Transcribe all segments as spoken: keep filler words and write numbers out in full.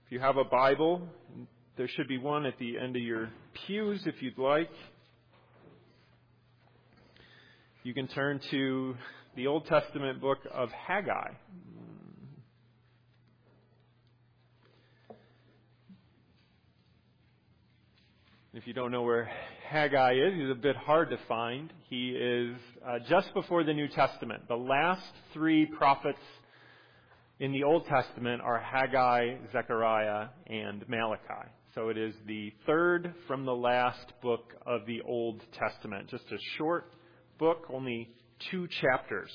If you have a Bible, there should be one at the end of your pews if you'd like. You can turn to the Old Testament book of Haggai. If you don't know where Haggai is, he's a bit hard to find. He is uh, just before the New Testament. The last three prophets in the Old Testament are Haggai, Zechariah, and Malachi. So it is the third from the last book of the Old Testament. Just a short book, only two chapters.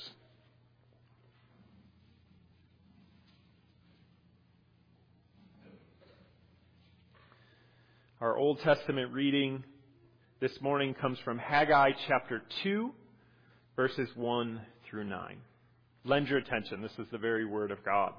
Our Old Testament reading this morning comes from Haggai chapter two, verses one through nine. Lend your attention. This is the very word of God.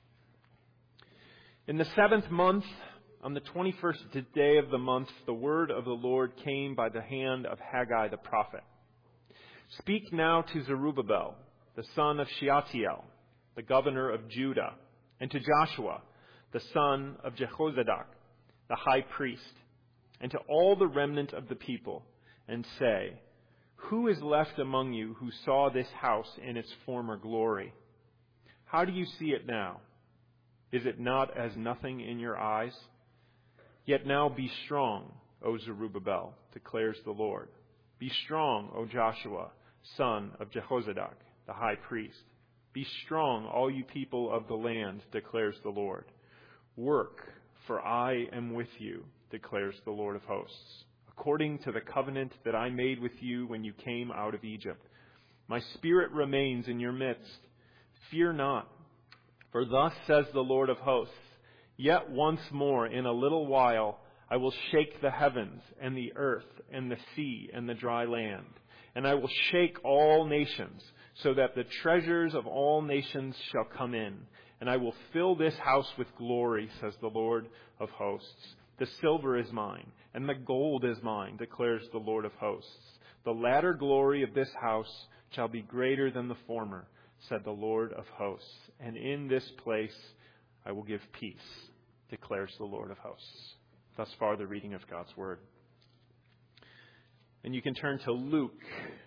In the seventh month, on the twenty-first day of the month, the word of the Lord came by the hand of Haggai the prophet. Speak now to Zerubbabel, the son of Shealtiel, the governor of Judah, and to Joshua, the son of Jehozadak, the high priest, and to all the remnant of the people, and say, who is left among you who saw this house in its former glory? How do you see it now? Is it not as nothing in your eyes? Yet now be strong, O Zerubbabel, declares the Lord. Be strong, O Joshua, son of Jehozadak, the high priest. Be strong, all you people of the land, declares the Lord. Work, for I am with you, declares the Lord of hosts. According to the covenant that I made with you when you came out of Egypt. My spirit remains in your midst. Fear not, for thus says the Lord of hosts, yet once more in a little while I will shake the heavens and the earth and the sea and the dry land. And I will shake all nations, so that the treasures of all nations shall come in. And I will fill this house with glory, says the Lord of hosts. The silver is mine, and the gold is mine, declares the Lord of hosts. The latter glory of this house shall be greater than the former, said the Lord of hosts. And in this place I will give peace, declares the Lord of hosts. Thus far the reading of God's word. And you can turn to Luke.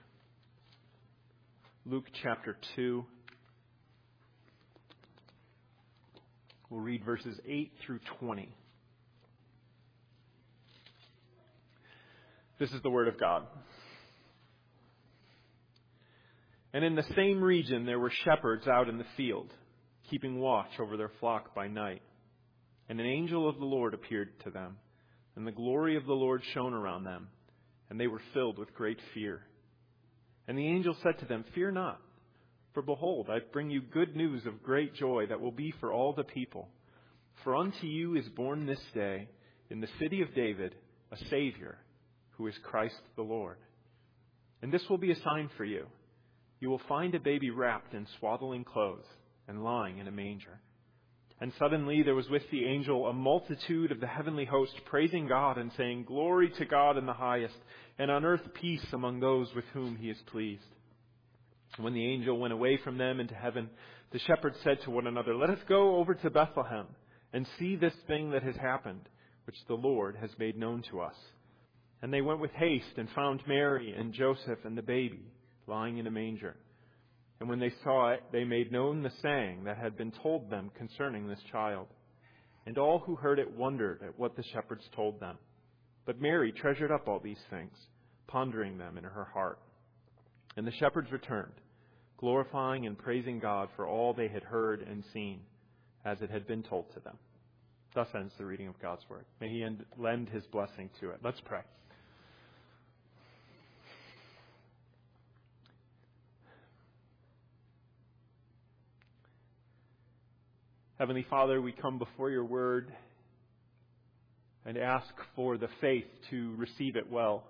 Luke chapter two. We'll read verses eight through twenty. This is the word of God. And in the same region there were shepherds out in the field, keeping watch over their flock by night. And an angel of the Lord appeared to them, and the glory of the Lord shone around them, and they were filled with great fear. And the angel said to them, fear not, for behold, I bring you good news of great joy that will be for all the people. For unto you is born this day in the city of David a Savior, who is Christ the Lord. And this will be a sign for you. You will find a baby wrapped in swaddling clothes and lying in a manger. And suddenly there was with the angel a multitude of the heavenly host praising God and saying, glory to God in the highest, and on earth peace among those with whom he is pleased. And when the angel went away from them into heaven, the shepherds said to one another, let us go over to Bethlehem and see this thing that has happened, which the Lord has made known to us. And they went with haste and found Mary and Joseph and the baby lying in a manger. And when they saw it, they made known the saying that had been told them concerning this child. And all who heard it wondered at what the shepherds told them. But Mary treasured up all these things, pondering them in her heart. And the shepherds returned, glorifying and praising God for all they had heard and seen, as it had been told to them. Thus ends the reading of God's word. May he end, lend his blessing to it. Let's pray. Heavenly Father, we come before your word and ask for the faith to receive it well,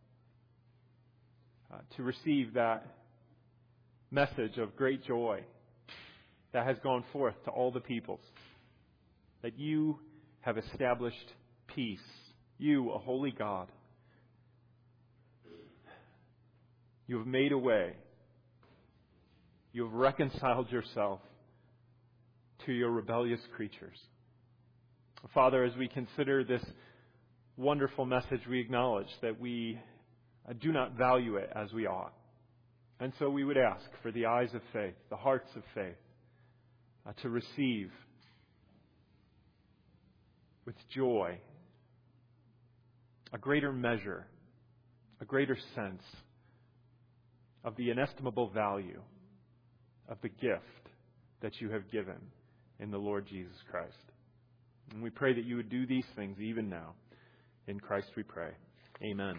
uh, to receive that message of great joy that has gone forth to all the peoples, that you have established peace, you, a holy God. You have made a way. You have reconciled yourself to your rebellious creatures. Father, as we consider this wonderful message, we acknowledge that we uh, do not value it as we ought. And so we would ask for the eyes of faith, the hearts of faith, uh, to receive with joy a greater measure, a greater sense of the inestimable value of the gift that you have given in the Lord Jesus Christ. And we pray that you would do these things even now. In Christ we pray. Amen.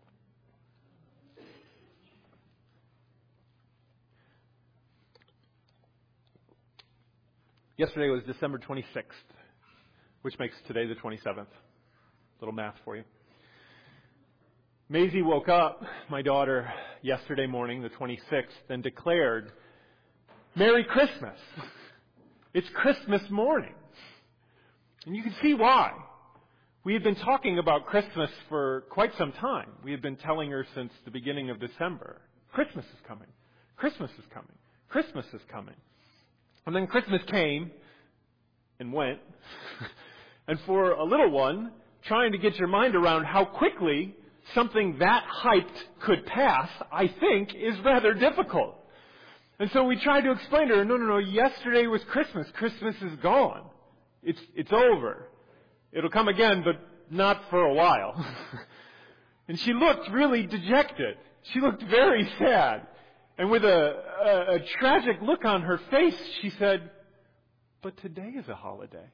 Yesterday was December twenty-sixth, which makes today the twenty-seventh. Little math for you. Maisie woke up, my daughter, yesterday morning, the twenty-sixth, and declared, "Merry Christmas." It's Christmas morning. And you can see why. We had been talking about Christmas for quite some time. We had been telling her since the beginning of December, Christmas is coming. Christmas is coming. Christmas is coming. And then Christmas came and went. And for a little one, trying to get your mind around how quickly something that hyped could pass, I think, is rather difficult. And so we tried to explain to her, no, no, no, yesterday was Christmas. Christmas is gone. It's, it's over. It'll come again, but not for a while. And she looked really dejected. She looked very sad. And with a, a, a tragic look on her face, she said, "But today is a holiday."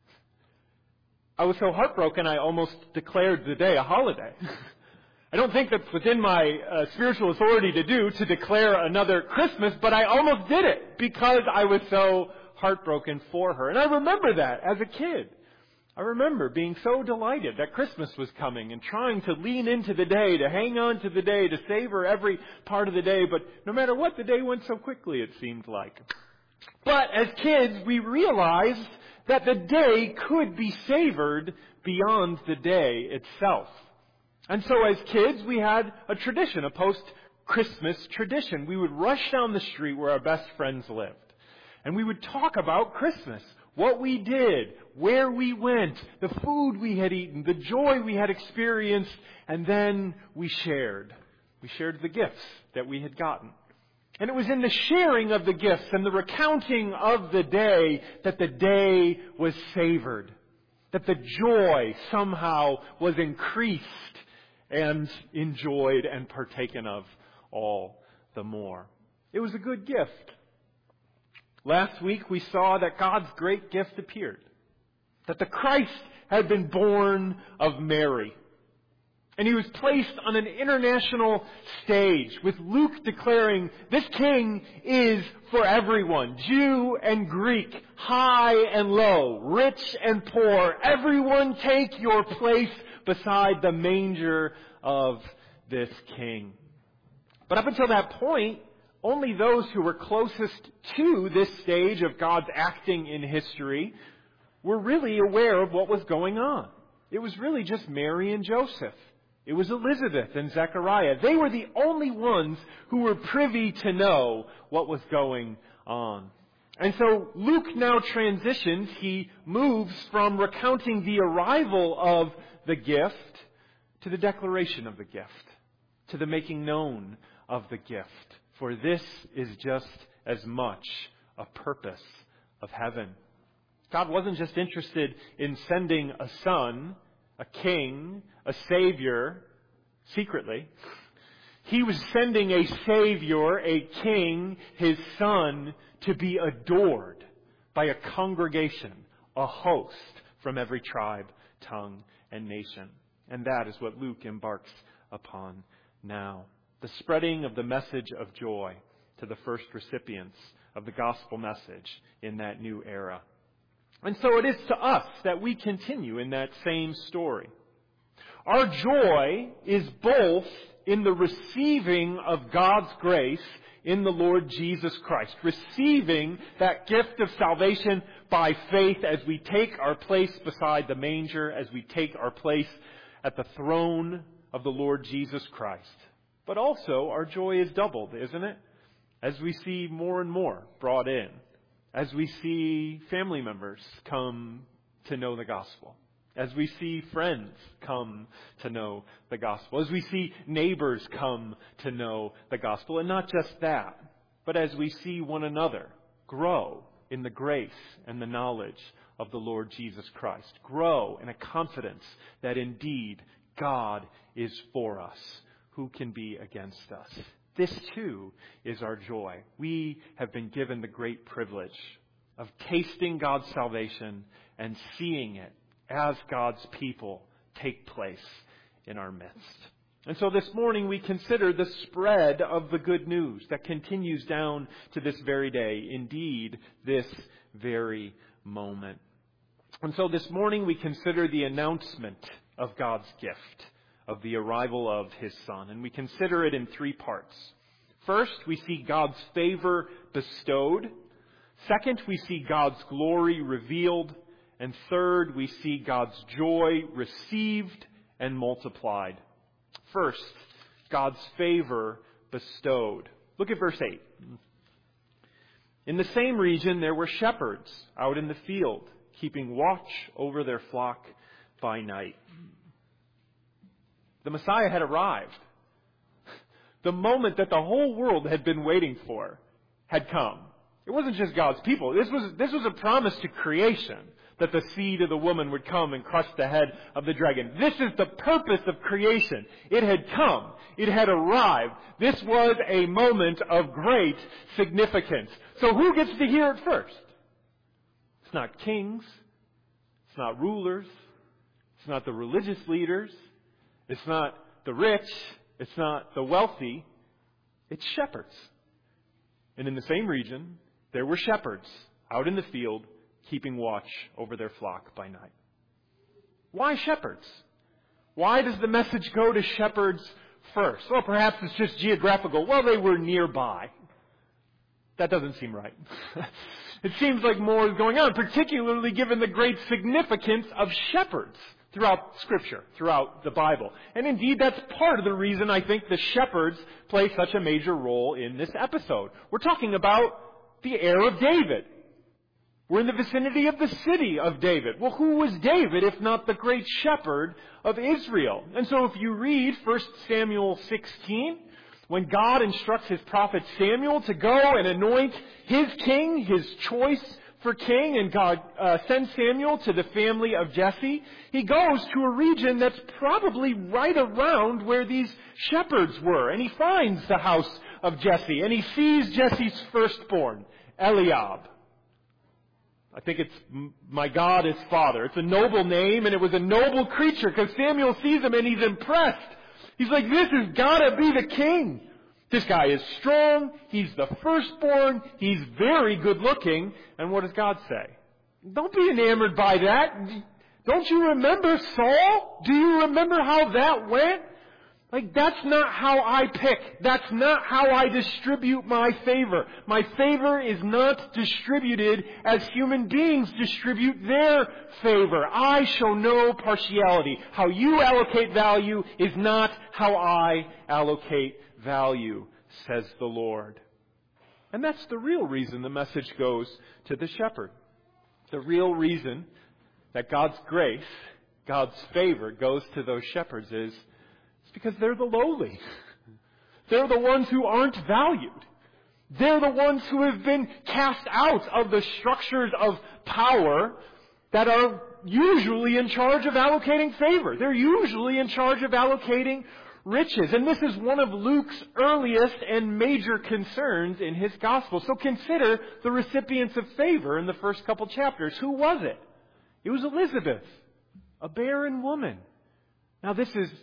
I was so heartbroken, I almost declared the day a holiday. I don't think that's within my uh, spiritual authority to do, to declare another Christmas, but I almost did it because I was so heartbroken for her. And I remember that as a kid. I remember being so delighted that Christmas was coming and trying to lean into the day, to hang on to the day, to savor every part of the day. But no matter what, the day went so quickly, it seemed like. But as kids, we realized that the day could be savored beyond the day itself. And so as kids, we had a tradition, a post-Christmas tradition. We would rush down the street where our best friends lived. And we would talk about Christmas, what we did, where we went, the food we had eaten, the joy we had experienced, and then we shared. We shared the gifts that we had gotten. And it was in the sharing of the gifts and the recounting of the day that the day was savored, that the joy somehow was increased and enjoyed and partaken of all the more. It was a good gift. Last week we saw that God's great gift appeared, that the Christ had been born of Mary. And he was placed on an international stage with Luke declaring, this king is for everyone, Jew and Greek, high and low, rich and poor. Everyone take your place beside the manger of this king. But up until that point, only those who were closest to this stage of God's acting in history were really aware of what was going on. It was really just Mary and Joseph. It was Elizabeth and Zechariah. They were the only ones who were privy to know what was going on. And so Luke now transitions. He moves from recounting the arrival of the gift to the declaration of the gift, to the making known of the gift. For this is just as much a purpose of heaven. God wasn't just interested in sending a son, a king, a savior, secretly. He was sending a savior, a king, his son, to be adored by a congregation, a host from every tribe, tongue, and nation. And that is what Luke embarks upon now. The spreading of the message of joy to the first recipients of the gospel message in that new era. And so it is to us that we continue in that same story. Our joy is both in the receiving of God's grace in the Lord Jesus Christ. Receiving that gift of salvation by faith as we take our place beside the manger, as we take our place at the throne of the Lord Jesus Christ. But also, our joy is doubled, isn't it? As we see more and more brought in. As we see family members come to know the gospel. As we see friends come to know the gospel. As we see neighbors come to know the gospel. And not just that, but as we see one another grow in the grace and the knowledge of the Lord Jesus Christ. Grow in a confidence that indeed God is for us. Who can be against us? This too is our joy. We have been given the great privilege of tasting God's salvation and seeing it as God's people take place in our midst. And so this morning we consider the spread of the good news that continues down to this very day. Indeed, this very moment. And so this morning we consider the announcement of God's gift, of the arrival of His Son. And we consider it in three parts. First, we see God's favor bestowed. Second, we see God's glory revealed. And third, we see God's joy received and multiplied. First, God's favor bestowed. Look at verse eight. In the same region there were shepherds out in the field, keeping watch over their flock by night. The Messiah had arrived. The moment that the whole world had been waiting for had come. It wasn't just God's people. This was, this was a promise to creation, that the seed of the woman would come and crush the head of the dragon. This is the purpose of creation. It had come. It had arrived. This was a moment of great significance. So who gets to hear it first? It's not kings. It's not rulers. It's not the religious leaders. It's not the rich. It's not the wealthy. It's shepherds. And in the same region, there were shepherds out in the field, keeping watch over their flock by night. Why shepherds? Why does the message go to shepherds first? Well, perhaps it's just geographical. Well, they were nearby. That doesn't seem right. It seems like more is going on, particularly given the great significance of shepherds throughout Scripture, throughout the Bible. And indeed, that's part of the reason I think the shepherds play such a major role in this episode. We're talking about the heir of David. We're in the vicinity of the city of David. Well, who was David if not the great shepherd of Israel? And so if you read First Samuel sixteen, when God instructs His prophet Samuel to go and anoint his king, his choice for king, and God uh, sends Samuel to the family of Jesse, he goes to a region that's probably right around where these shepherds were. And he finds the house of Jesse, and he sees Jesse's firstborn, Eliab. I think it's my God is Father. It's a noble name, and it was a noble creature, because Samuel sees him and he's impressed. He's like, this has got to be the king. This guy is strong. He's the firstborn. He's very good looking. And what does God say? Don't be enamored by that. Don't you remember Saul? Do you remember how that went? Like, that's not how I pick. That's not how I distribute my favor. My favor is not distributed as human beings distribute their favor. I show no partiality. How you allocate value is not how I allocate value, says the Lord. And that's the real reason the message goes to the shepherd. The real reason that God's grace, God's favor goes to those shepherds is because they're the lowly. They're the ones who aren't valued. They're the ones who have been cast out of the structures of power that are usually in charge of allocating favor. They're usually in charge of allocating riches. And this is one of Luke's earliest and major concerns in his gospel. So consider the recipients of favor in the first couple chapters. Who was it? It was Elizabeth, a barren woman. Now this is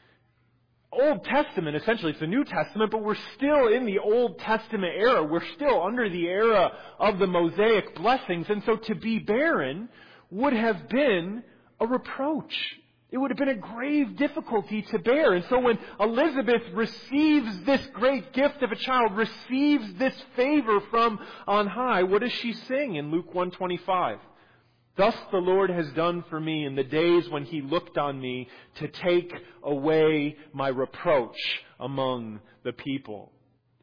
Old Testament, essentially. It's the New Testament, but we're still in the Old Testament era. We're still under the era of the Mosaic blessings. And so to be barren would have been a reproach. It would have been a grave difficulty to bear. And so when Elizabeth receives this great gift of a child, receives this favor from on high, what does she sing in Luke one twenty-five? Thus the Lord has done for me in the days when He looked on me to take away my reproach among the people.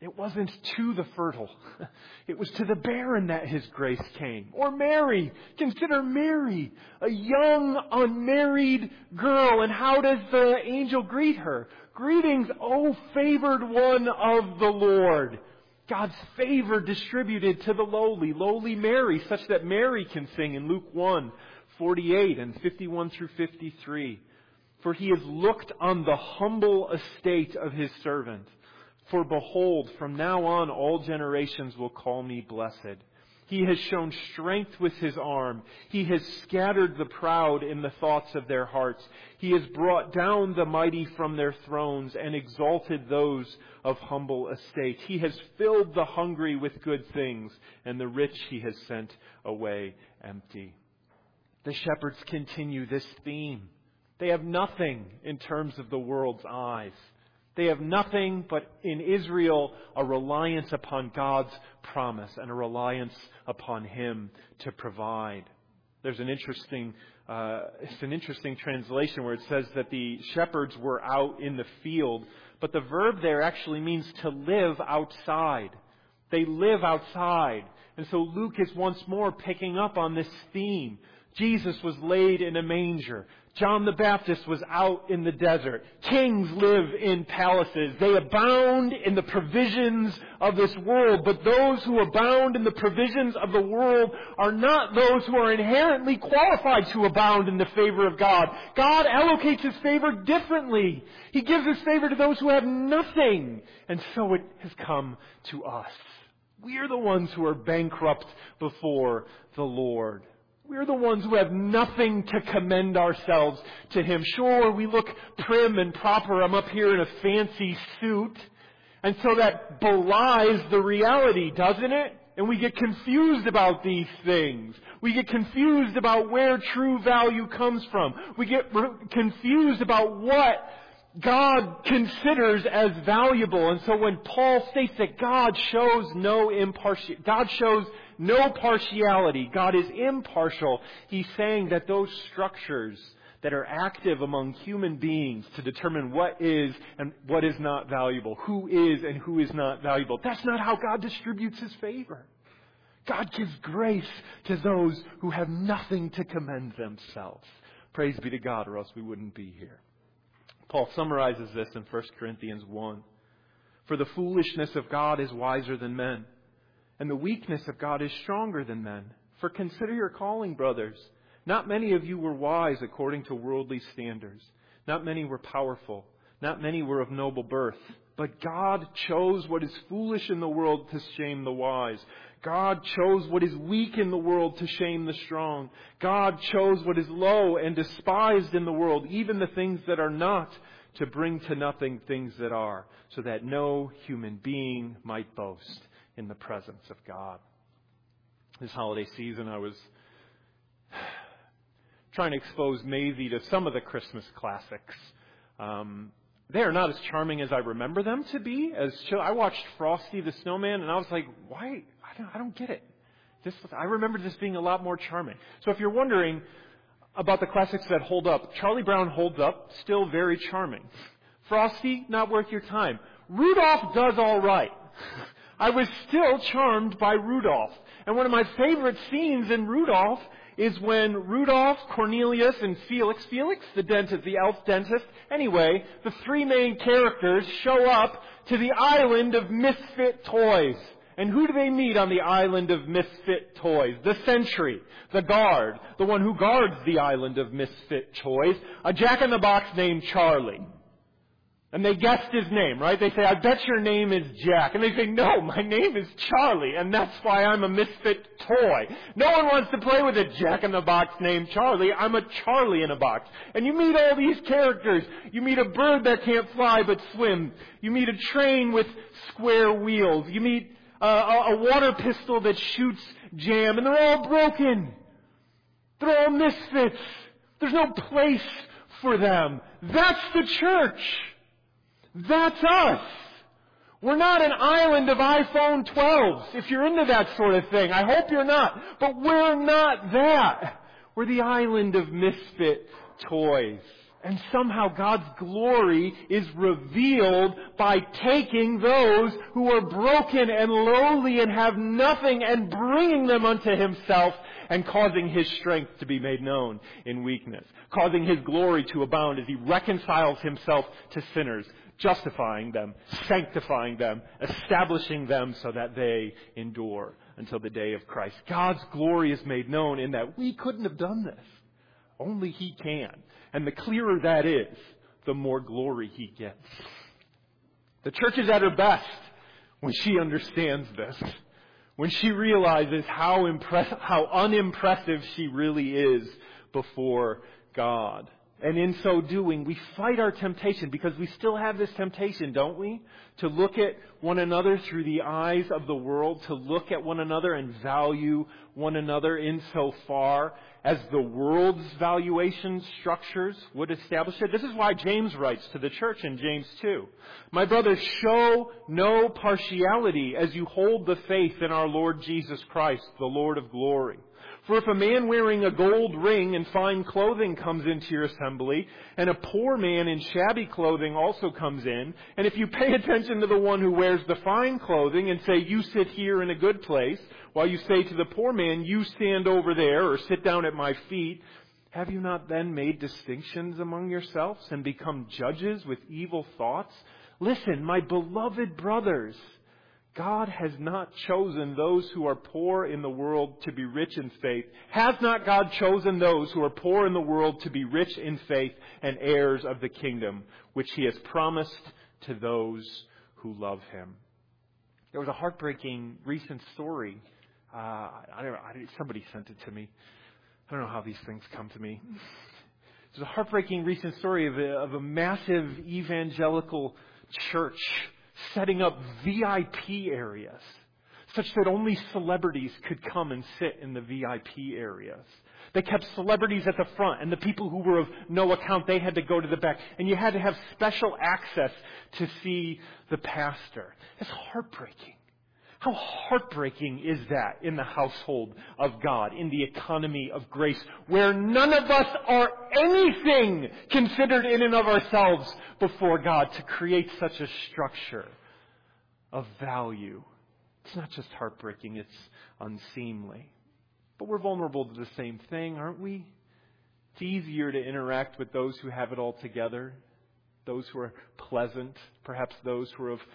It wasn't to the fertile. It was to the barren that His grace came. Or Mary. Consider Mary, a young, unmarried girl. And how does the angel greet her? Greetings, O favored one of the Lord. God's favor distributed to the lowly. Lowly Mary, such that Mary can sing in Luke one, forty-eight and fifty-one through fifty-three. For He has looked on the humble estate of His servant. For behold, from now on all generations will call me blessed. He has shown strength with His arm. He has scattered the proud in the thoughts of their hearts. He has brought down the mighty from their thrones and exalted those of humble estate. He has filled the hungry with good things, and the rich He has sent away empty. The shepherds continue this theme. They have nothing in terms of the world's eyes. They have nothing but in Israel a reliance upon God's promise and a reliance upon Him to provide. There's an interesting, uh, it's an interesting translation where it says that the shepherds were out in the field, but the verb there actually means to live outside. They live outside. And so Luke is once more picking up on this theme. Jesus was laid in a manger. John the Baptist was out in the desert. Kings live in palaces. They abound in the provisions of this world. But those who abound in the provisions of the world are not those who are inherently qualified to abound in the favor of God. God allocates His favor differently. He gives His favor to those who have nothing. And so it has come to us. We are the ones who are bankrupt before the Lord. We're the ones who have nothing to commend ourselves to Him. Sure, we look prim and proper. I'm up here in a fancy suit. And so that belies the reality, doesn't it? And we get confused about these things. We get confused about where true value comes from. We get re- confused about what God considers as valuable. And so when Paul states that God shows no impartiality, God shows no partiality, God is impartial, he's saying that those structures that are active among human beings to determine what is and what is not valuable, who is and who is not valuable, that's not how God distributes His favor. God gives grace to those who have nothing to commend themselves. Praise be to God, or else we wouldn't be here. Paul summarizes this in First Corinthians one. For the foolishness of God is wiser than men, and the weakness of God is stronger than men. For consider your calling, brothers. Not many of you were wise according to worldly standards. Not many were powerful. Not many were of noble birth. But God chose what is foolish in the world to shame the wise. God chose what is weak in the world to shame the strong. God chose what is low and despised in the world, even the things that are not, to bring to nothing things that are, so that no human being might boast in the presence of God. This holiday season, I was trying to expose Maisie to some of the Christmas classics. Um, they are not as charming as I remember them to be. As I watched Frosty the Snowman, and I was like, why? I don't, I don't get it. This, I remember this being a lot more charming. So if you're wondering about the classics that hold up, Charlie Brown holds up, still very charming. Frosty, not worth your time. Rudolph does all right. I was still charmed by Rudolph. And one of my favorite scenes in Rudolph is when Rudolph, Cornelius, and Felix, Felix, the dentist, the elf dentist, anyway, the three main characters show up to the island of misfit toys. And who do they meet on the island of misfit toys? The sentry, the guard, the one who guards the island of misfit toys, a jack-in-the-box named Charlie. And they guessed his name, right? They say, I bet your name is Jack. And they say, no, my name is Charlie, and that's why I'm a misfit toy. No one wants to play with a jack-in-the-box named Charlie. I'm a Charlie in a box. And you meet all these characters. You meet a bird that can't fly but swim. You meet a train with square wheels. You meet uh, a water pistol that shoots jam, and they're all broken. They're all misfits. There's no place for them. That's the church. That's us. We're not an island of iPhone twelves, if you're into that sort of thing. I hope you're not. But we're not that. We're the island of misfit toys. And somehow God's glory is revealed by taking those who are broken and lowly and have nothing and bringing them unto Himself and causing His strength to be made known in weakness, causing His glory to abound as He reconciles Himself to sinners, justifying them, sanctifying them, establishing them so that they endure until the day of Christ. God's glory is made known in that we couldn't have done this. Only He can. And the clearer that is, the more glory He gets. The church is at her best when she understands this. When she realizes how impress- how unimpressive she really is before God. And in so doing, we fight our temptation, because we still have this temptation, don't we? To look at one another through the eyes of the world, to look at one another and value one another insofar as the world's valuation structures would establish it. This is why James writes to the church in James two. My brothers, show no partiality as you hold the faith in our Lord Jesus Christ, the Lord of glory. For if a man wearing a gold ring and fine clothing comes into your assembly, and a poor man in shabby clothing also comes in, and if you pay attention to the one who wears the fine clothing and say, you sit here in a good place, while you say to the poor man, you stand over there or sit down at my feet, have you not then made distinctions among yourselves and become judges with evil thoughts? Listen, my beloved brothers, God has not chosen those who are poor in the world to be rich in faith. Has not God chosen those who are poor in the world to be rich in faith and heirs of the kingdom, which He has promised to those who love Him? There was a heartbreaking recent story. Uh, I don't know, I, somebody sent it to me. I don't know how these things come to me. There's a heartbreaking recent story of a, of a massive evangelical church setting up V I P areas such that only celebrities could come and sit in the V I P areas. They kept celebrities at the front, and the people who were of no account, they had to go to the back. And you had to have special access to see the pastor. It's heartbreaking. How heartbreaking is that in the household of God, in the economy of grace, where none of us are anything considered in and of ourselves before God, to create such a structure of value. It's not just heartbreaking, it's unseemly. But we're vulnerable to the same thing, aren't we? It's easier to interact with those who have it all together, those who are pleasant, perhaps those who are of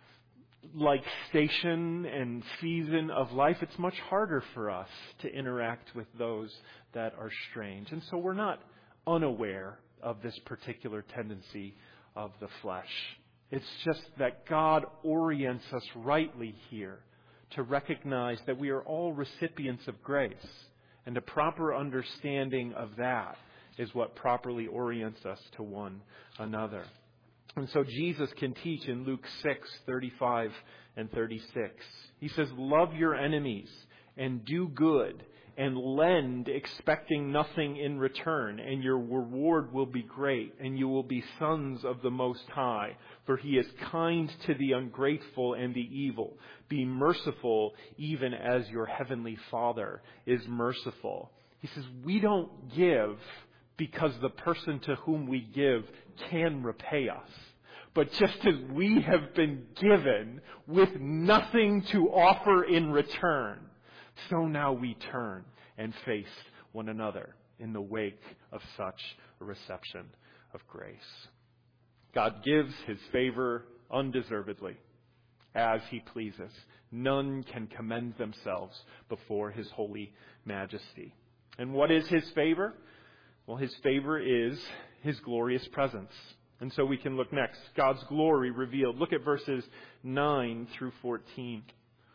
like station and season of life. It's much harder for us to interact with those that are strange. And so we're not unaware of this particular tendency of the flesh. It's just that God orients us rightly here to recognize that we are all recipients of grace. And a proper understanding of that is what properly orients us to one another. And so Jesus can teach in Luke six, thirty-five and thirty-six. He says, love your enemies and do good and lend, expecting nothing in return, and your reward will be great, and you will be sons of the Most High, for He is kind to the ungrateful and the evil. Be merciful even as your heavenly Father is merciful. He says, we don't give because the person to whom we give can repay us. But just as we have been given with nothing to offer in return, so now we turn and face one another in the wake of such a reception of grace. God gives His favor undeservedly, as He pleases. None can commend themselves before His holy majesty. And what is His favor? Well, His favor is His glorious presence. And so we can look next. God's glory revealed. Look at verses nine through fourteen.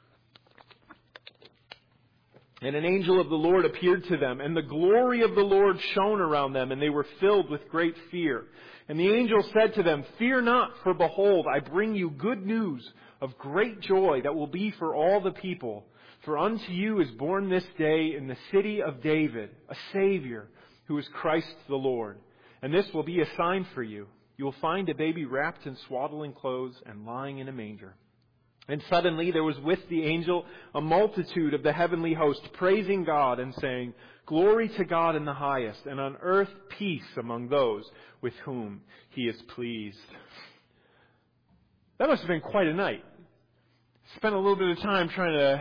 And an angel of the Lord appeared to them, and the glory of the Lord shone around them, and they were filled with great fear. And the angel said to them, fear not, for behold, I bring you good news of great joy that will be for all the people. For unto you is born this day in the city of David a Savior, who is Christ the Lord. And this will be a sign for you. You will find a baby wrapped in swaddling clothes and lying in a manger. And suddenly there was with the angel a multitude of the heavenly host praising God and saying, "Glory to God in the highest, and on earth peace among those with whom He is pleased." That must have been quite a night. Spent a little bit of time trying to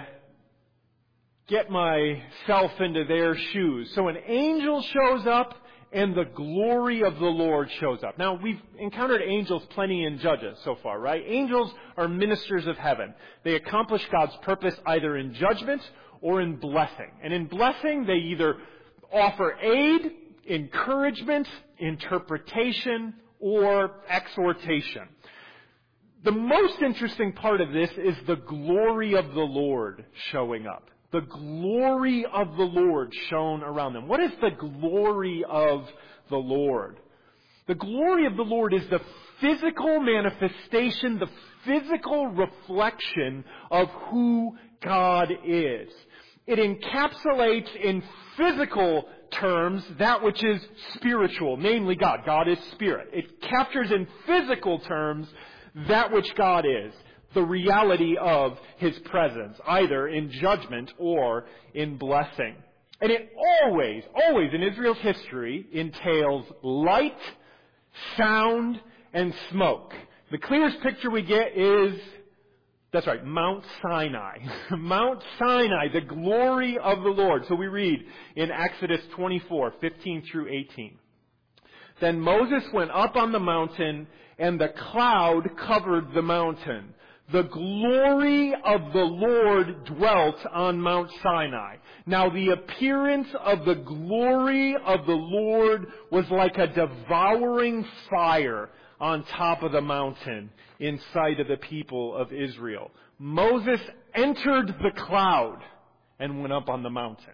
get myself into their shoes. So an angel shows up and the glory of the Lord shows up. Now, we've encountered angels plenty in Judges so far, right? Angels are ministers of heaven. They accomplish God's purpose either in judgment or in blessing. And in blessing, they either offer aid, encouragement, interpretation, or exhortation. The most interesting part of this is the glory of the Lord showing up. The glory of the Lord shone around them. What is the glory of the Lord? The glory of the Lord is the physical manifestation, the physical reflection of who God is. It encapsulates in physical terms that which is spiritual, namely God. God is spirit. It captures in physical terms that which God is, the reality of His presence, either in judgment or in blessing. And it always, always in Israel's history entails light, sound, and smoke. The clearest picture we get is, that's right, Mount Sinai. Mount Sinai, the glory of the Lord. So we read in Exodus twenty-four, fifteen through eighteen. Then Moses went up on the mountain, and the cloud covered the mountain. The glory of the Lord dwelt on Mount Sinai. Now the appearance of the glory of the Lord was like a devouring fire on top of the mountain in sight of the people of Israel. Moses entered the cloud and went up on the mountain.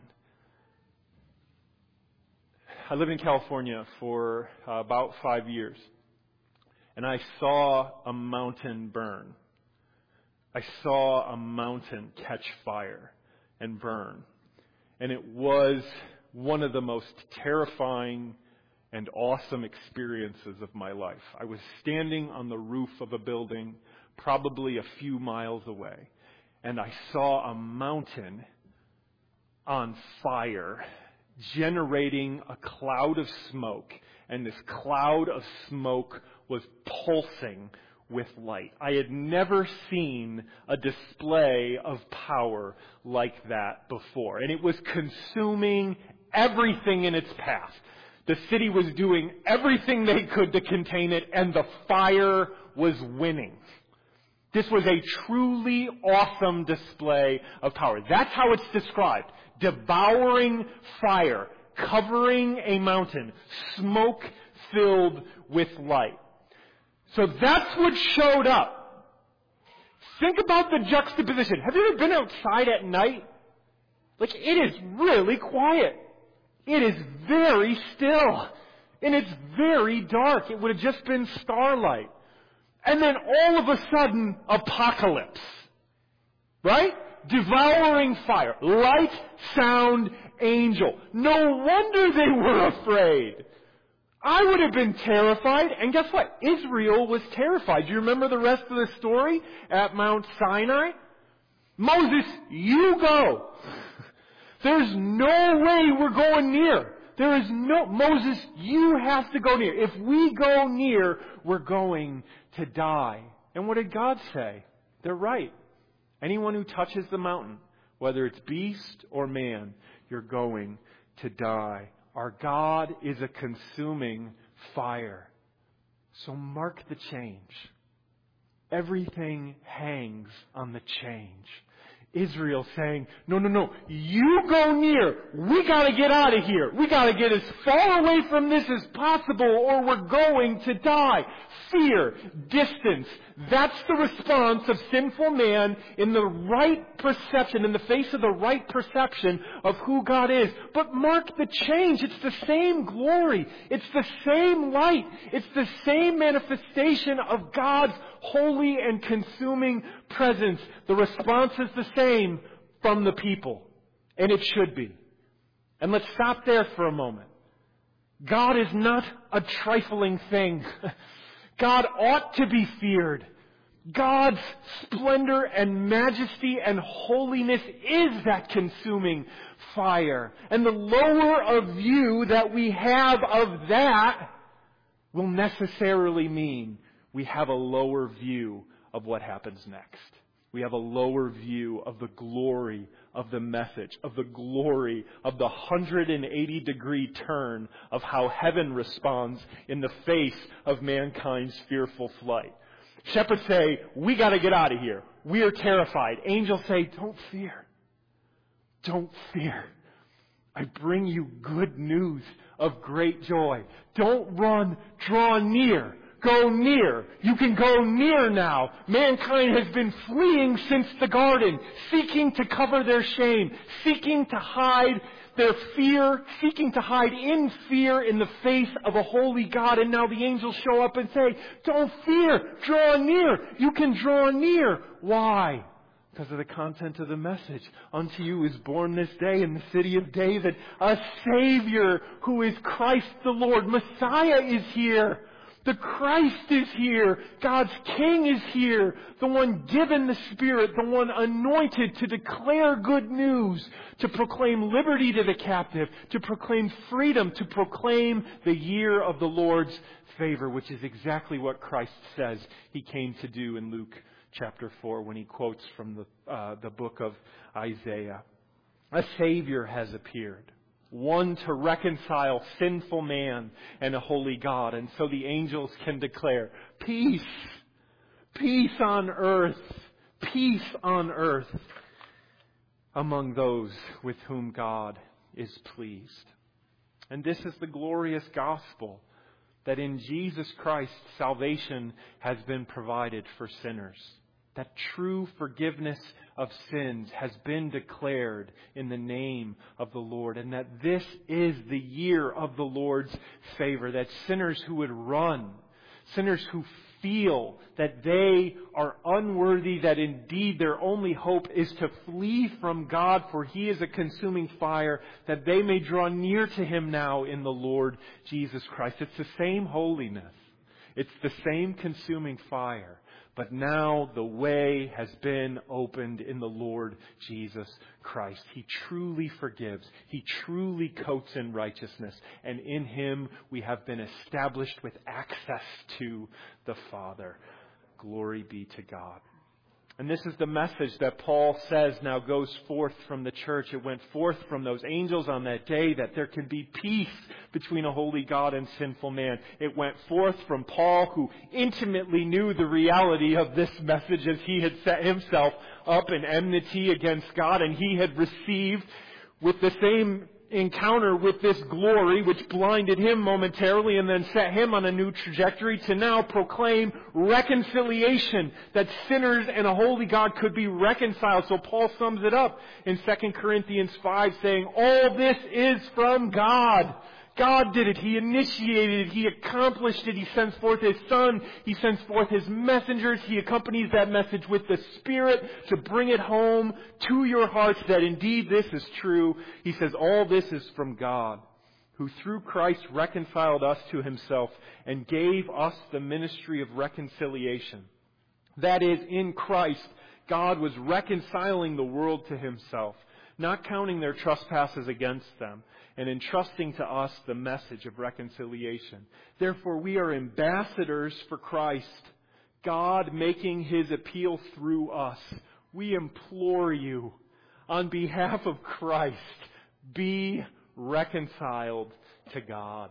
I lived in California for uh, about five years, and I saw a mountain burn. I saw a mountain catch fire and burn. And it was one of the most terrifying and awesome experiences of my life. I was standing on the roof of a building probably a few miles away, and I saw a mountain on fire generating a cloud of smoke, and this cloud of smoke was pulsing with light. I had never seen a display of power like that before. And it was consuming everything in its path. The city was doing everything they could to contain it, and the fire was winning. This was a truly awesome display of power. That's how it's described. Devouring fire, covering a mountain, smoke filled with light. So that's what showed up. Think about the juxtaposition. Have you ever been outside at night? Like, it is really quiet. It is very still. And it's very dark. It would have just been starlight. And then all of a sudden, apocalypse. Right? Devouring fire. Light, sound, angel. No wonder they were afraid. I would have been terrified, and guess what? Israel was terrified. Do you remember the rest of the story at Mount Sinai? Moses, you go. There's no way we're going near. There is no, Moses, you have to go near. If we go near, we're going to die. And what did God say? They're right. Anyone who touches the mountain, whether it's beast or man, you're going to die. Our God is a consuming fire. So mark the change. Everything hangs on the change. Israel saying, no, no, no, you go near. We got to get out of here. We got to get as far away from this as possible or we're going to die. Fear, distance, that's the response of sinful man in the right perception, in the face of the right perception of who God is. But mark the change. It's the same glory. It's the same light. It's the same manifestation of God's holy and consuming presence. The response is the same from the people. And it should be. And let's stop there for a moment. God is not a trifling thing. God ought to be feared. God's splendor and majesty and holiness is that consuming fire. And the lower a view that we have of that will necessarily mean we have a lower view of what happens next. We have a lower view of the glory of the message, of the glory of the one hundred eighty degree turn of how heaven responds in the face of mankind's fearful flight. Shepherds say, we got to get out of here. We are terrified. Angels say, don't fear. Don't fear. I bring you good news of great joy. Don't run, draw near. Go near. You can go near now. Mankind has been fleeing since the garden, seeking to cover their shame, seeking to hide their fear, seeking to hide in fear in the face of a holy God. And now the angels show up and say, don't fear, draw near. You can draw near. Why? Because of the content of the message. Unto you is born this day in the city of David a Savior who is Christ the Lord. Messiah is here. The Christ is here. God's King is here. The one given the Spirit, the one anointed to declare good news, to proclaim liberty to the captive, to proclaim freedom, to proclaim the year of the Lord's favor, which is exactly what Christ says He came to do in Luke chapter four when He quotes from the, uh, the book of Isaiah. A Savior has appeared. One to reconcile sinful man and a holy God. And so the angels can declare, peace, peace on earth, peace on earth among those with whom God is pleased. And this is the glorious gospel that in Jesus Christ salvation has been provided for sinners. That true forgiveness of sins has been declared in the name of the Lord. And that this is the year of the Lord's favor. That sinners who would run, sinners who feel that they are unworthy, that indeed their only hope is to flee from God, for He is a consuming fire, that they may draw near to Him now in the Lord Jesus Christ. It's the same holiness. It's the same consuming fire. But now the way has been opened in the Lord Jesus Christ. He truly forgives. He truly coats in righteousness. And in Him we have been established with access to the Father. Glory be to God. And this is the message that Paul says now goes forth from the church. It went forth from those angels on that day that there can be peace between a holy God and sinful man. It went forth from Paul, who intimately knew the reality of this message as he had set himself up in enmity against God, and he had received with the same encounter with this glory, which blinded him momentarily and then set him on a new trajectory to now proclaim reconciliation, that sinners and a holy God could be reconciled. So Paul sums it up in Second Corinthians five, saying, all this is from God. God did it. He initiated it. He accomplished it. He sends forth His Son. He sends forth His messengers. He accompanies that message with the Spirit to bring it home to your hearts that indeed this is true. He says all this is from God, who through Christ reconciled us to Himself and gave us the ministry of reconciliation. That is, in Christ, God was reconciling the world to Himself, not counting their trespasses against them, and entrusting to us the message of reconciliation. Therefore, we are ambassadors for Christ, God making His appeal through us. We implore you, on behalf of Christ, be reconciled to God.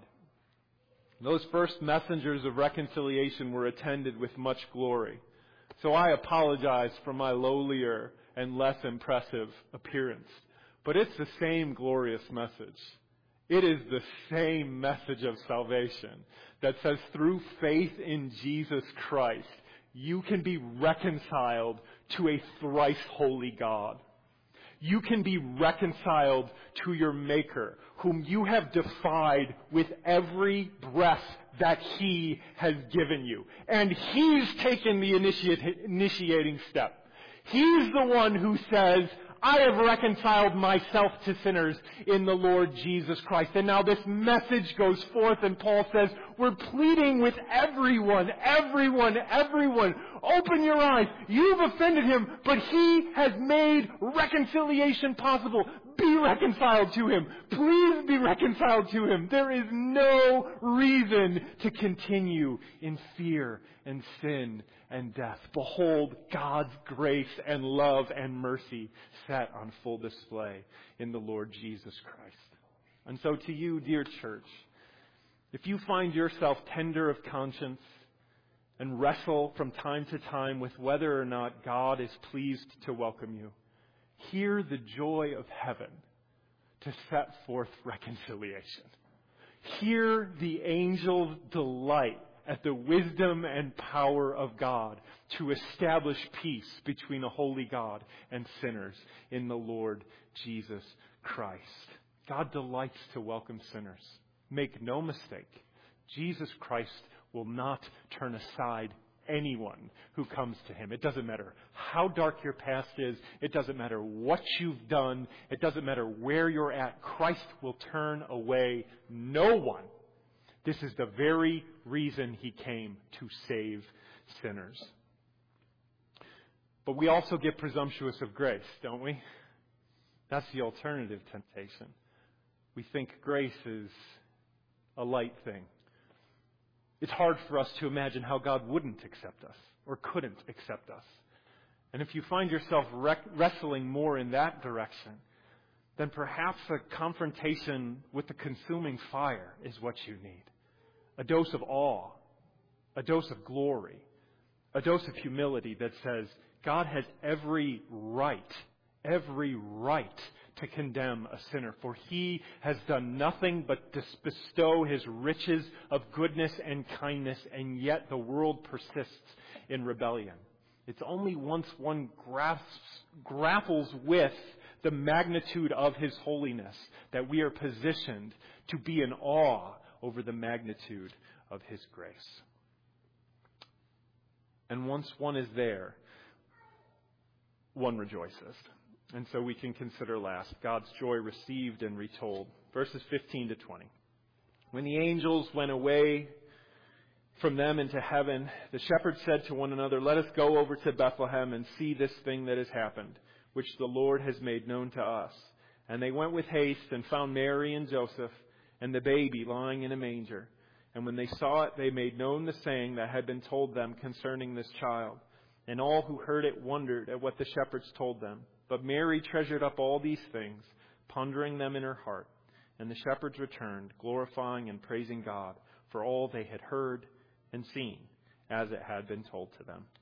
Those first messengers of reconciliation were attended with much glory. So I apologize for my lowlier and less impressive appearance. But it's the same glorious message. It is the same message of salvation that says through faith in Jesus Christ, you can be reconciled to a thrice holy God. You can be reconciled to your Maker, whom you have defied with every breath that He has given you. And He's taken the initiate, initiating step. He's the one who says, I have reconciled myself to sinners in the Lord Jesus Christ. And now this message goes forth, and Paul says, we're pleading with everyone, everyone, everyone. Open your eyes. You've offended him, but he has made reconciliation possible. Be reconciled to him. Please be reconciled to him. There is no reason to continue in fear and sin and death. Behold God's grace and love and mercy set on full display in the Lord Jesus Christ. And so to you, dear church, if you find yourself tender of conscience and wrestle from time to time with whether or not God is pleased to welcome you, hear the joy of heaven to set forth reconciliation. Hear the angel's delight at the wisdom and power of God to establish peace between a holy God and sinners in the Lord Jesus Christ. God delights to welcome sinners. Make no mistake, Jesus Christ will not turn aside anyone who comes to him. It doesn't matter how dark your past is. It doesn't matter what you've done. It doesn't matter where you're at. Christ will turn away no one. This is the very reason he came, to save sinners. But we also get presumptuous of grace, don't we? That's the alternative temptation. We think grace is a light thing. It's hard for us to imagine how God wouldn't accept us or couldn't accept us. And if you find yourself rec- wrestling more in that direction, then perhaps a confrontation with the consuming fire is what you need. A dose of awe, a dose of glory, a dose of humility that says, God has every right, every right to condemn a sinner, for he has done nothing but to bestow his riches of goodness and kindness, and yet the world persists in rebellion. It's only once one grasps, grapples with the magnitude of his holiness that we are positioned to be in awe over the magnitude of his grace. And once one is there, one rejoices. And so we can consider last, God's joy received and retold. Verses fifteen to twenty. When the angels went away from them into heaven, the shepherds said to one another, let us go over to Bethlehem and see this thing that has happened, which the Lord has made known to us. And they went with haste and found Mary and Joseph and the baby lying in a manger. And when they saw it, they made known the saying that had been told them concerning this child. And all who heard it wondered at what the shepherds told them. But Mary treasured up all these things, pondering them in her heart. And the shepherds returned, glorifying and praising God for all they had heard and seen, as it had been told to them.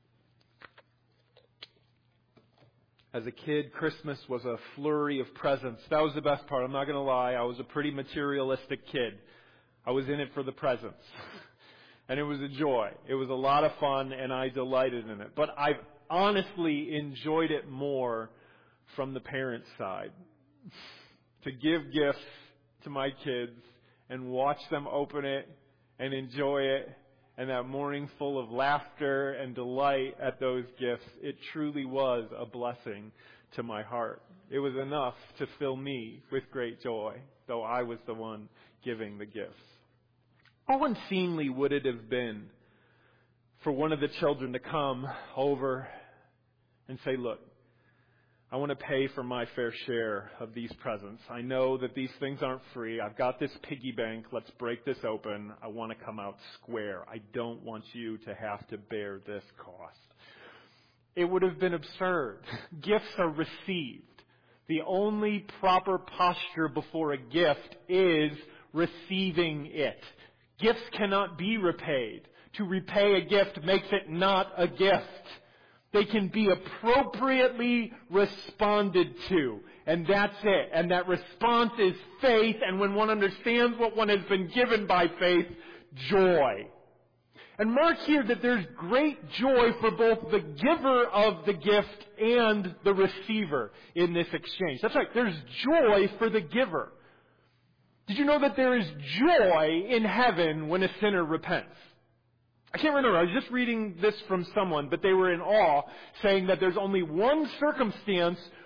As a kid, Christmas was a flurry of presents. That was the best part. I'm not going to lie. I was a pretty materialistic kid. I was in it for the presents. And it was a joy. It was a lot of fun, and I delighted in it. But I've honestly enjoyed it more from the parents' side. To give gifts to my kids and watch them open it and enjoy it, and that morning full of laughter and delight at those gifts, it truly was a blessing to my heart. It was enough to fill me with great joy, though I was the one giving the gifts. How unseemly would it have been for one of the children to come over and say, look, I want to pay for my fair share of these presents. I know that these things aren't free. I've got this piggy bank. Let's break this open. I want to come out square. I don't want you to have to bear this cost. It would have been absurd. Gifts are received. The only proper posture before a gift is receiving it. Gifts cannot be repaid. To repay a gift makes it not a gift. They can be appropriately responded to. And that's it. And that response is faith. And when one understands what one has been given by faith, joy. And mark here that there's great joy for both the giver of the gift and the receiver in this exchange. That's right. There's joy for the giver. Did you know that there is joy in heaven when a sinner repents? I can't remember. I was just reading this from someone, but they were in awe, saying that there's only one circumstance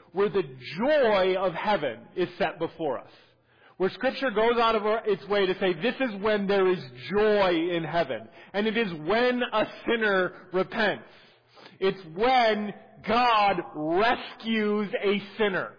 where the joy of heaven is set before us. Where Scripture goes out of its way to say this is when there is joy in heaven. And it is when a sinner repents. It's when God rescues a sinner.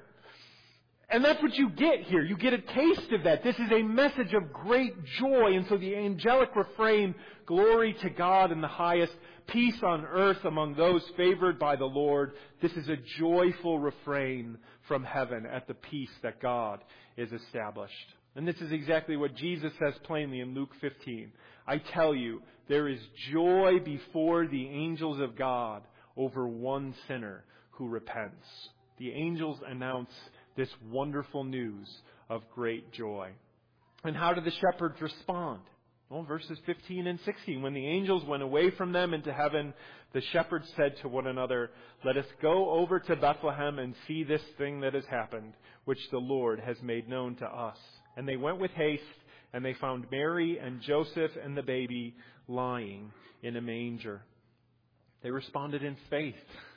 And that's what you get here. You get a taste of that. This is a message of great joy. And so the angelic refrain, glory to God in the highest, peace on earth among those favored by the Lord. This is a joyful refrain from heaven at the peace that God is established. And this is exactly what Jesus says plainly in Luke fifteen. I tell you, there is joy before the angels of God over one sinner who repents. The angels announce this wonderful news of great joy. And how do the shepherds respond? Well, verses fifteen and sixteen. When the angels went away from them into heaven, the shepherds said to one another, let us go over to Bethlehem and see this thing that has happened, which the Lord has made known to us. And they went with haste, and they found Mary and Joseph and the baby lying in a manger. They responded in faith.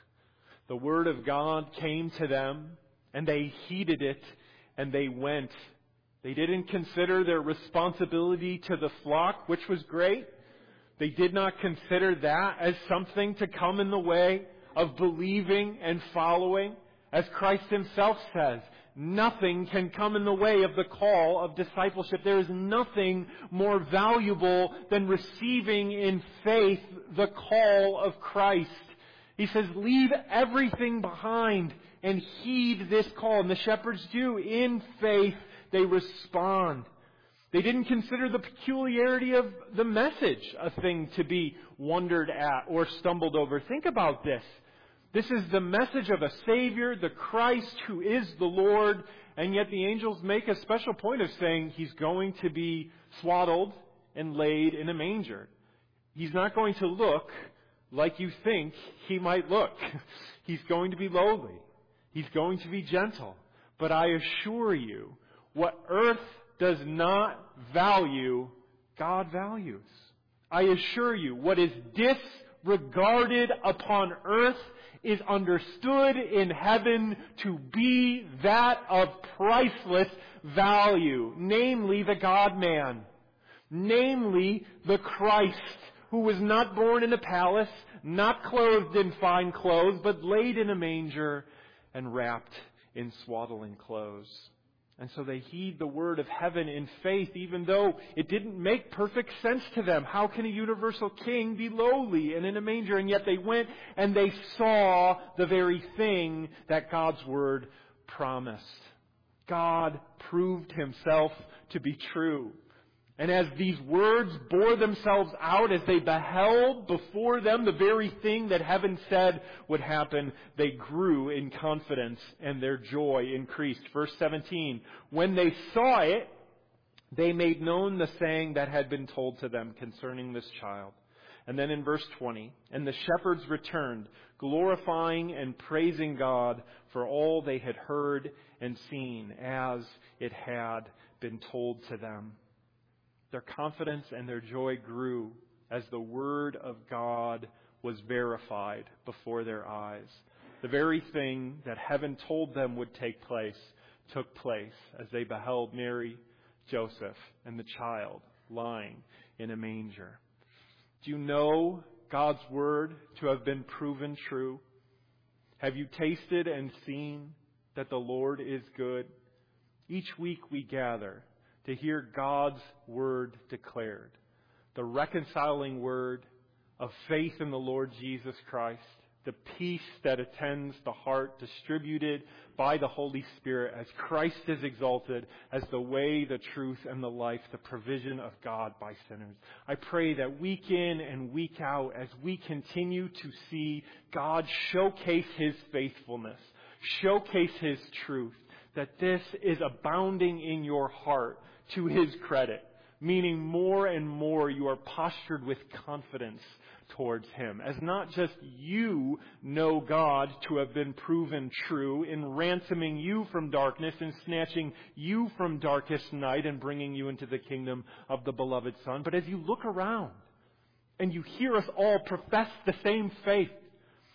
The word of God came to them, and they heeded it, and they went. They didn't consider their responsibility to the flock, which was great. They did not consider that as something to come in the way of believing and following. As Christ himself says, nothing can come in the way of the call of discipleship. There is nothing more valuable than receiving in faith the call of Christ. He says, leave everything behind and heed this call. And the shepherds do. In faith, they respond. They didn't consider the peculiarity of the message a thing to be wondered at or stumbled over. Think about this. This is the message of a Savior, the Christ who is the Lord, and yet the angels make a special point of saying he's going to be swaddled and laid in a manger. He's not going to look like you think he might look. He's going to be lowly. He's going to be gentle. But I assure you, what earth does not value, God values. I assure you, what is disregarded upon earth is understood in heaven to be that of priceless value, namely the God-man, namely the Christ, who was not born in a palace, not clothed in fine clothes, but laid in a manger and wrapped in swaddling clothes. And so they heed the word of heaven in faith, even though it didn't make perfect sense to them. How can a universal king be lowly and in a manger? And yet they went and they saw the very thing that God's word promised. God proved himself to be true. And as these words bore themselves out, as they beheld before them the very thing that heaven said would happen, they grew in confidence and their joy increased. Verse seventeen, when they saw it, they made known the saying that had been told to them concerning this child. And then in verse twenty, and the shepherds returned, glorifying and praising God for all they had heard and seen as it had been told to them. Their confidence and their joy grew as the word of God was verified before their eyes. The very thing that heaven told them would take place took place as they beheld Mary, Joseph, and the child lying in a manger. Do you know God's word to have been proven true? Have you tasted and seen that the Lord is good? Each week we gather to hear God's word declared. The reconciling word of faith in the Lord Jesus Christ. The peace that attends the heart, distributed by the Holy Spirit as Christ is exalted as the way, the truth, and the life, the provision of God by sinners. I pray that week in and week out, as we continue to see God showcase his faithfulness, showcase his truth, that this is abounding in your heart to his credit, meaning more and more you are postured with confidence towards him, as not just you know God to have been proven true in ransoming you from darkness and snatching you from darkest night and bringing you into the kingdom of the beloved Son, but as you look around and you hear us all profess the same faith,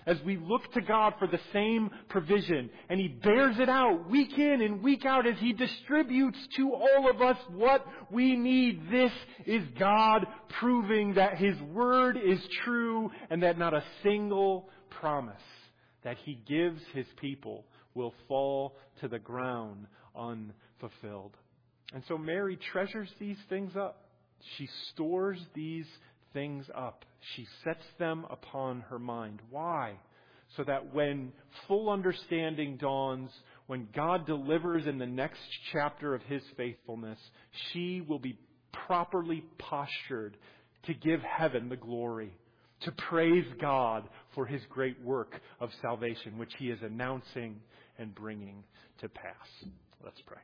as we look to God for the same provision. And He bears it out week in and week out as He distributes to all of us what we need. This is God proving that His word is true and that not a single promise that He gives His people will fall to the ground unfulfilled. And so Mary treasures these things up. She stores these things up. She sets them upon her mind. Why? So that when full understanding dawns, when God delivers in the next chapter of His faithfulness, she will be properly postured to give heaven the glory, to praise God for His great work of salvation, which He is announcing and bringing to pass. Let's pray.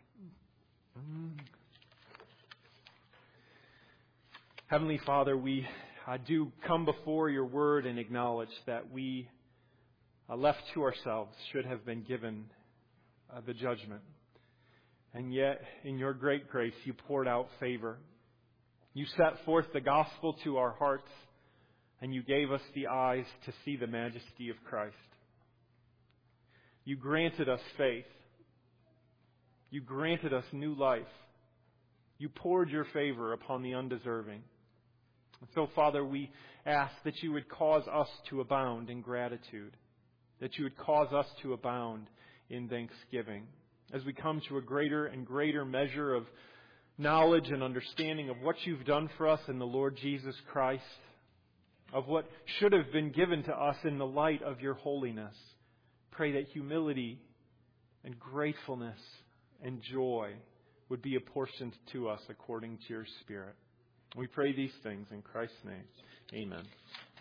Heavenly Father, we uh, do come before Your word and acknowledge that we, uh, left to ourselves, should have been given uh, the judgment. And yet, in Your great grace, You poured out favor. You set forth the gospel to our hearts, and You gave us the eyes to see the majesty of Christ. You granted us faith. You granted us new life. You poured Your favor upon the undeserving. And so, Father, we ask that You would cause us to abound in gratitude, that You would cause us to abound in thanksgiving as we come to a greater and greater measure of knowledge and understanding of what You've done for us in the Lord Jesus Christ, of what should have been given to us in the light of Your holiness. Pray that humility and gratefulness and joy would be apportioned to us according to Your Spirit. We pray these things in Christ's name. Amen.